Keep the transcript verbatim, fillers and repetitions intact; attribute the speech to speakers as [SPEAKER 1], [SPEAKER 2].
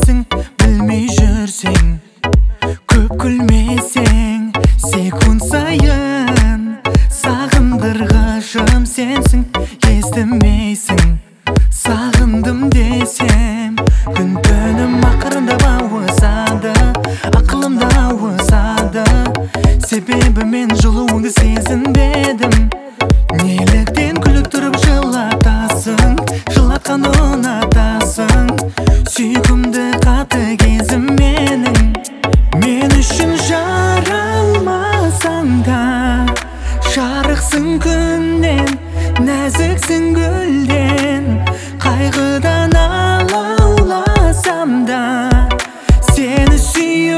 [SPEAKER 1] sensin, bilmey жүрсең. Көп күлмесең, секунд сайын сағындырғышым сенсің. Естімейсің, сағындым десем, күн түнім ақырындап ауысады, ақылымда ауысады. Себебі мен жылуыңды сезінбедім. Неліктен күліп тұрып жылатасың, жылатқан ұнатасың. Сүйкімді қатты кезім менің. Мен үшін жаралмасаң да, жарықсың күннен, нәзіксің гүлден. Қайғыдан алауласам да, сені сүйіп